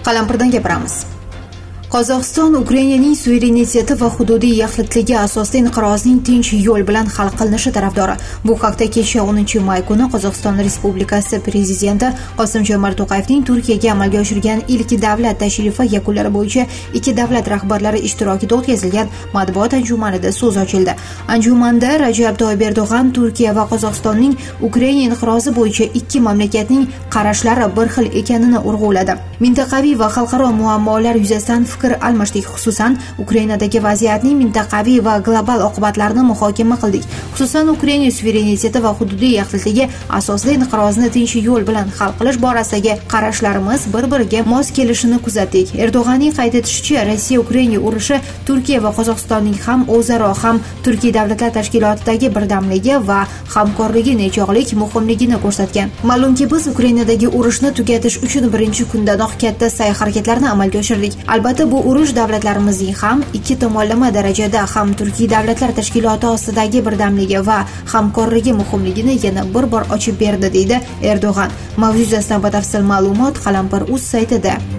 Qalampirdan gapiramiz. Qozog'iston Ukrainaning suvereniteti va hududiy yaxlitligi asosida inqirozning tinch yo'l bilan hal qilinishi tarafdori. Bu haqda kecha 10 may kuni Qozog'iston Respublikasi prezidenti Qosim-Jomart To'qayevning Turkiyaga amalga oshirgan ilk davlat tashrifi yakunlari bo'yicha ikki davlat rahbarlari ishtirokida o'tkazilgan matbuot anjumanida so'z ochildi. Anjumanda Rajab Toyyib Erdo'g'an Turkiya va Qozog'istonning Ukraina inqirozi bo'yicha ikki mamlakatning qarashlari bir xil ekanini urg'uladi. Mintaqaviy va xalqaro muammolar yuzasidan fikr almashdik, xususan Ukrainadagi vaziyatning mintaqaviy va global oqibatlarini muhokama qildik. Xususan Ukraina suvereniteti va hududiy yaxlitligi asosida inqirozni tinch yo'l bilan hal qilish borasidagi qarashlarimiz bir-biriga mos kelishini kuzatdik. Erdo'g'anning qayd etishicha, Rossiya-Ukraina urushi Turkiya va Qozog'istonning ham o'zaro ham Turkiy davlatlar tashkilotidagi birdamligi va hamkorligi nechog'lik muhimligini ko'rsatgan. Ma'lumki, biz Ukrainadagi urushni tugatish uchun birinchi kundanoq katta sa'y-harakatlarni amalga oshirdik. Albatta, bu urush davlatlarimizning ham ikki tomonlama darajada ham Turkiy davlatlar tashkiloti ostidagi birdamligi va hamkorligi muhimligini yana bir bor ochib berdi, deydi Erdo'g'an. Mavzu yuzasidan batafsil ma'lumot Qalampir.uz saytida.